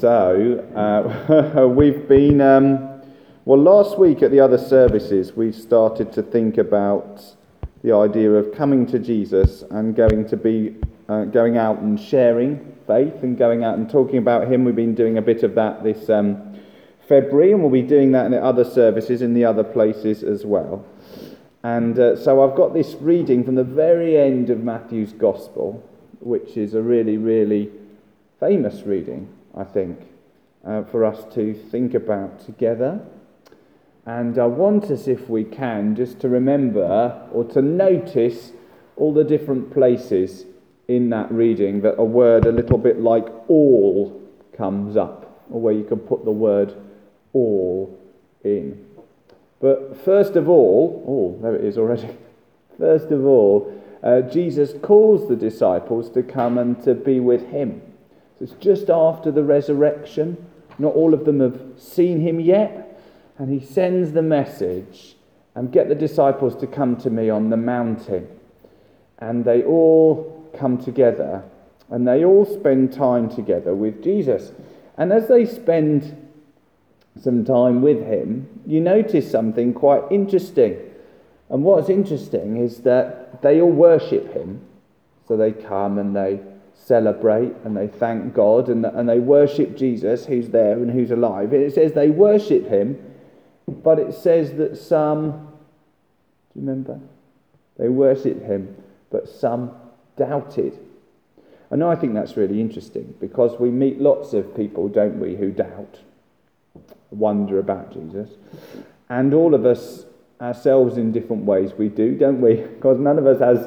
We've been, last week at the other services, we started to think about the idea of coming to Jesus and going out and sharing faith and going out and talking about him. We've been doing a bit of that this February, and we'll be doing that in the other services in the other places as well. And so I've got this reading from the very end of Matthew's Gospel, which is a really, really famous reading, I think, for us to think about together. And I want us, if we can, just to remember or to notice all the different places in that reading that a word a little bit like all comes up, or where you can put the word all in. But first of all, there it is already. First of all, Jesus calls the disciples to come and to be with him. So it's just after the resurrection. Not all of them have seen him yet. And he sends the message, and get the disciples to come to me on the mountain. And they all come together, and they all spend time together with Jesus. And as they spend some time with him, you notice something quite interesting. And what's interesting is that they all worship him. So they come and they celebrate and they thank God and they worship Jesus, who's there and who's alive. It says they worship him, but it says that some, do you remember? They worship him, but some doubted. And I think that's really interesting, because we meet lots of people, don't we, who doubt, wonder about Jesus. And all of us ourselves in different ways we do, don't we? Because none of us has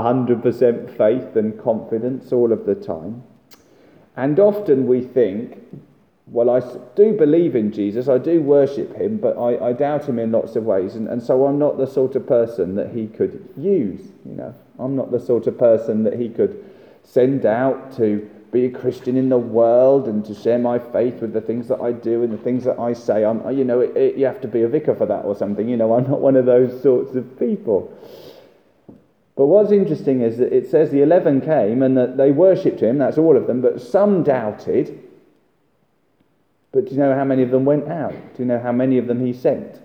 100% faith and confidence all of the time. And often we think, well, I do believe in Jesus, I do worship him, but I doubt him in lots of ways, and so I'm not the sort of person that he could use, I'm not the sort of person that he could send out to be a Christian in the world and to share my faith with the things that I do and the things that I say. You have to be a vicar for that or something. I'm not one of those sorts of people. But what's interesting is that it says the 11 came and that they worshipped him, that's all of them, but some doubted. But do you know how many of them went out? Do you know how many of them he sent?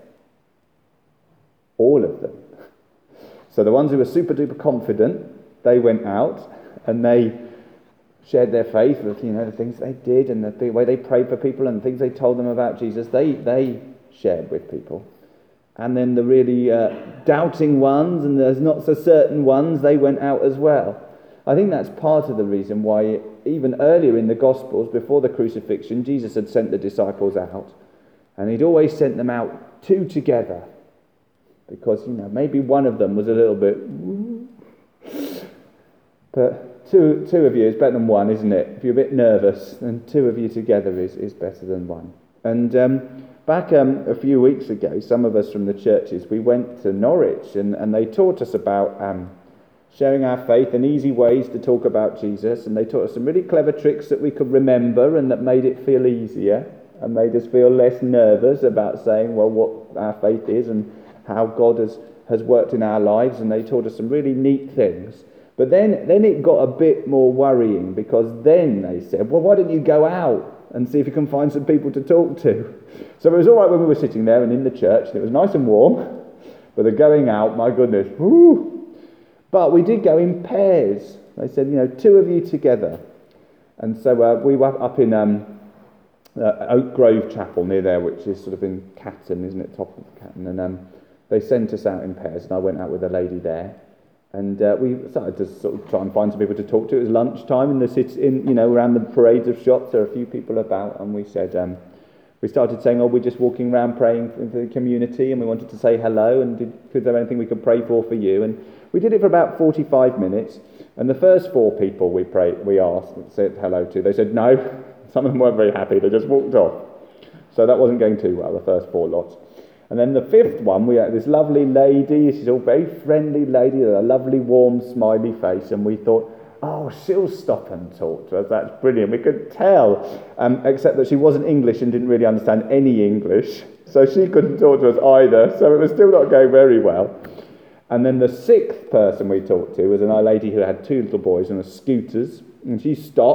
All of them. So the ones who were super duper confident, they went out and they shared their faith with, the things they did and the way they prayed for people and the things they told them about Jesus. They shared with people. And then the really doubting ones and there's not so certain ones, they went out as well. I think that's part of the reason why even earlier in the Gospels, before the crucifixion, Jesus had sent the disciples out. And he'd always sent them out two together. Because, maybe one of them was a little bit... But two of you is better than one, isn't it? If you're a bit nervous, then two of you together is better than one. And back a few weeks ago, some of us from the churches, we went to Norwich and they taught us about sharing our faith and easy ways to talk about Jesus. And they taught us some really clever tricks that we could remember and that made it feel easier and made us feel less nervous about saying, well, what our faith is and how God has worked in our lives. And they taught us some really neat things. But then it got a bit more worrying, because then they said, well, why don't you go out and see if you can find some people to talk to? So it was all right when we were sitting there and in the church, and it was nice and warm. But the going out, my goodness, whoo! But we did go in pairs. They said, two of you together. And so we were up in Oak Grove Chapel near there, which is sort of in Catton, isn't it, top of Catton? And they sent us out in pairs, and I went out with a lady there. And we started to sort of try and find some people to talk to. It was lunchtime in the city, around the parades of shops. There were a few people about, and we said, we started saying, we're just walking around praying for the community, and we wanted to say hello, and could there be anything we could pray for you? And we did it for about 45 minutes, and the first 4 people we said hello to, they said no. Some of them weren't very happy. They just walked off. So that wasn't going too well, the first 4 lots. And then the 5th one, we had this lovely lady. She's a very friendly lady with a lovely, warm, smiley face. And we thought, she'll stop and talk to us. That's brilliant. We could tell, except that she wasn't English and didn't really understand any English. So she couldn't talk to us either. So it was still not going very well. And then the 6th person we talked to was an old lady who had 2 little boys on scooters. And she stopped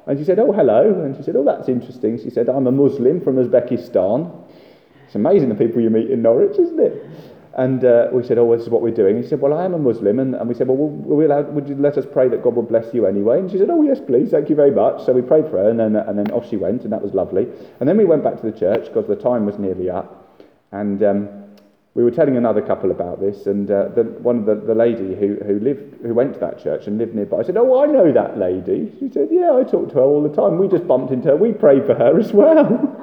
And she said, oh, hello. And she said, oh, that's interesting. She said, I'm a Muslim from Uzbekistan. It's amazing the people you meet in Norwich, isn't it? And we said, oh, this is what we're doing. He said, well, I am a Muslim. And we said, well, would you let us pray that God will bless you anyway? And she said, oh, yes, please, thank you very much. So we prayed for her, and then off she went, and that was lovely. And then we went back to the church, because the time was nearly up. And we were telling another couple about this, and one of the lady who went to that church and lived nearby said, oh, I know that lady. She said, yeah, I talk to her all the time. We just bumped into her. We prayed for her as well.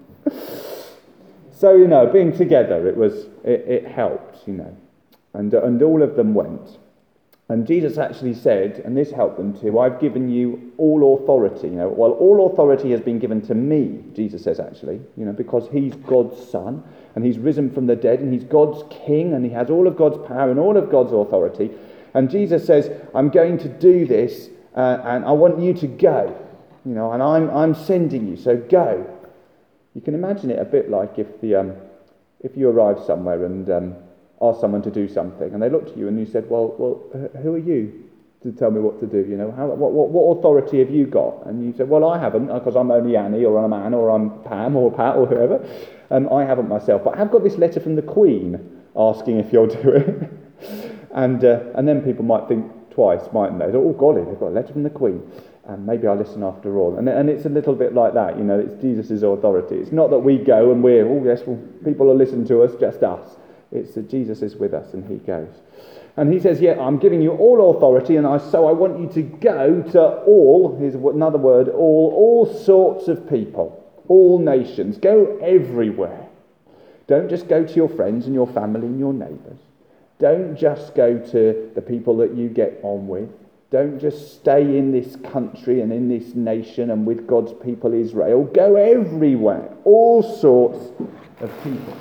So, being together, it helped, and all of them went. And Jesus actually said, and this helped them too, I've given you all authority. Well, all authority has been given to me, Jesus says actually, because he's God's son, and he's risen from the dead, and he's God's king, and he has all of God's power and all of God's authority. And Jesus says, I'm going to do this, and I want you to go, and I'm sending you, so go. You can imagine it a bit like if you arrived somewhere and asked someone to do something, and they looked at you and you said, well, who are you to tell me what to do? What authority have you got? And you said, well, I haven't, because I'm only Annie, or I'm Anne, or I'm Pam, or Pat, or whoever. I haven't myself, but I've got this letter from the Queen asking if you'll do it. and then people might think twice, mightn't they? Oh, golly, they've got a letter from the Queen. And maybe I'll listen after all. And it's a little bit like that, it's Jesus' authority. It's not that we go and people will listen to us, just us. It's that Jesus is with us and he goes. And he says, yeah, I'm giving you all authority, and so I want you to go to all, here's another word, all sorts of people, all nations. Go everywhere. Don't just go to your friends and your family and your neighbours. Don't just go to the people that you get on with. Don't just stay in this country and in this nation and with God's people Israel. Go everywhere. All sorts of people.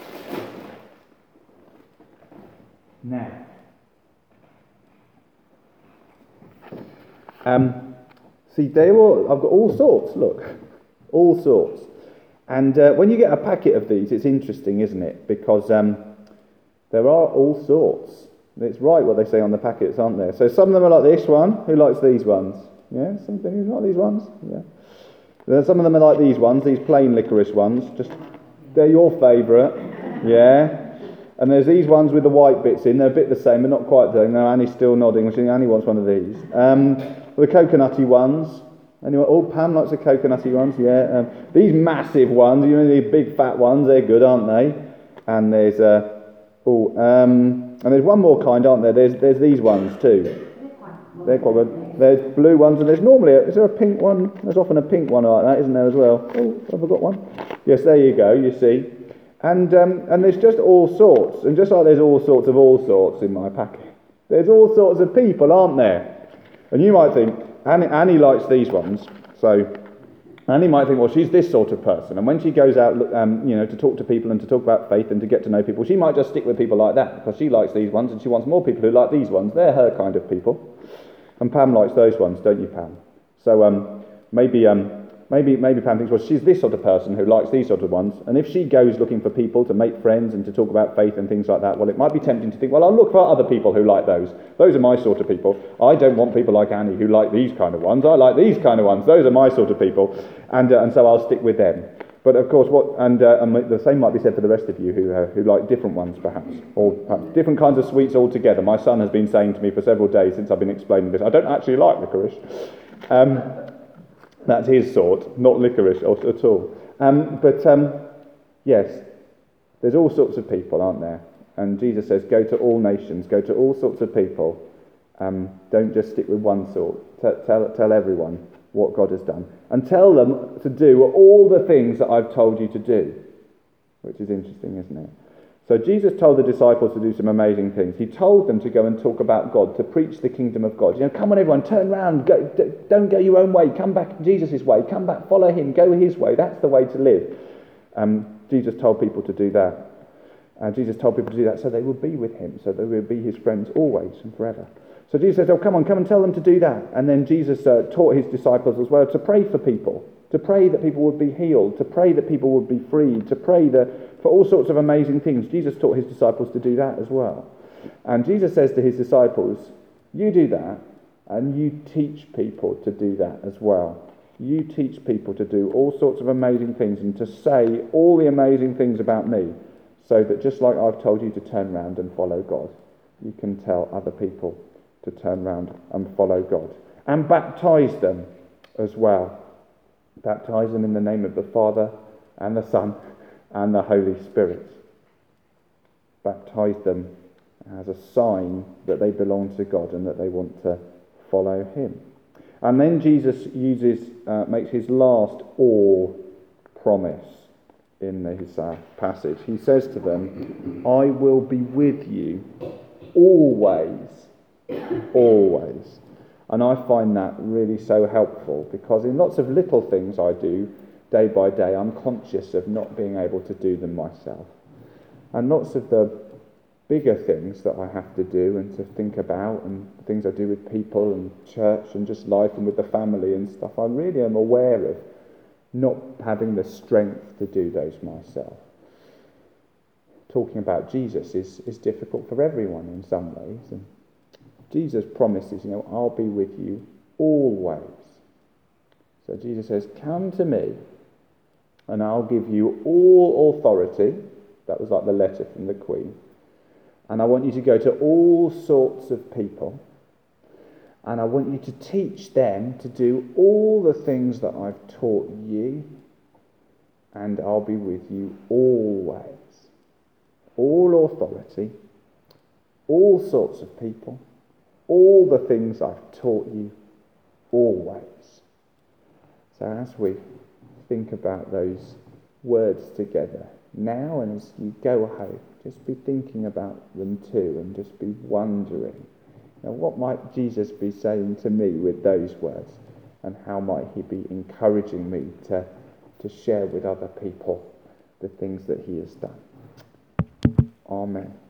Now, see, I've got all sorts, look. All sorts. And when you get a packet of these, it's interesting, isn't it? Because there are all sorts. It's right what they say on the packets, aren't there? So some of them are like this one. Who likes these ones? Yeah, something who's not these ones? Yeah. Some of them are like these ones, these plain licorice ones. They're your favourite. Yeah. And there's these ones with the white bits in. They're a bit the same, but not quite the same. No, Annie's still nodding. Annie wants one of these. The coconutty ones. Anyone? Oh, Pam likes the coconutty ones. Yeah. These massive ones, these big fat ones. They're good, aren't they? And there's and there's one more kind, aren't there? There's these ones too. They're quite good. There's blue ones, and there's normally is there a pink one? There's often a pink one like that, isn't there as well? Oh, have I got one? Yes, there you go. You see, and there's just all sorts, and just like there's all sorts in my packet, there's all sorts of people, aren't there? And you might think Annie likes these ones, so. Annie might think, well, she's this sort of person. And when she goes out, to talk to people and to talk about faith and to get to know people, she might just stick with people like that because she likes these ones and she wants more people who like these ones. They're her kind of people. And Pam likes those ones, don't you, Pam? So maybe Pam thinks, well, she's this sort of person who likes these sort of ones. And if she goes looking for people to make friends and to talk about faith and things like that, well, it might be tempting to think, well, I'll look for other people who like those. Those are my sort of people. I don't want people like Annie who like these kind of ones. I like these kind of ones. Those are my sort of people. And so I'll stick with them. But of course, the same might be said for the rest of you who like different ones, perhaps, or perhaps different kinds of sweets altogether. My son has been saying to me for several days since I've been explaining this, I don't actually like licorice. That's his sort, not licorice at all. Yes, there's all sorts of people, aren't there? And Jesus says, go to all nations, go to all sorts of people. Don't just stick with one sort. Tell everyone what God has done. And tell them to do all the things that I've told you to do. Which is interesting, isn't it? So Jesus told the disciples to do some amazing things. He told them to go and talk about God, to preach the kingdom of God. Come on everyone, turn round, don't go your own way, come back Jesus' way, come back, follow him, go his way. That's the way to live. Jesus told people to do that. Jesus told people to do that so they would be with him, so they would be his friends always and forever. So Jesus says, come and tell them to do that. And then Jesus taught his disciples as well to pray for people, to pray that people would be healed, to pray that people would be freed, to pray for all sorts of amazing things. Jesus taught his disciples to do that as well. And Jesus says to his disciples, you do that, and you teach people to do that as well. You teach people to do all sorts of amazing things and to say all the amazing things about me, so that just like I've told you to turn round and follow God, you can tell other people to turn round and follow God. And baptize them as well. Baptize them in the name of the Father and the Son and the Holy Spirit. Baptize them as a sign that they belong to God and that they want to follow him. And then Jesus makes his last all promise in his passage. He says to them, I will be with you always, always. And I find that really so helpful, because in lots of little things I do day by day, I'm conscious of not being able to do them myself. And lots of the bigger things that I have to do and to think about, and things I do with people and church and just life and with the family and stuff, I really am aware of not having the strength to do those myself. Talking about Jesus is difficult for everyone in some ways, and Jesus promises, I'll be with you always. So Jesus says, come to me and I'll give you all authority. That was like the letter from the Queen. And I want you to go to all sorts of people, and I want you to teach them to do all the things that I've taught you, and I'll be with you always. All authority, all sorts of people, all the things I've taught you, always. So as we think about those words together now, and as you go home, just be thinking about them too, and just be wondering, what might Jesus be saying to me with those words, and how might he be encouraging me to share with other people the things that he has done. Amen.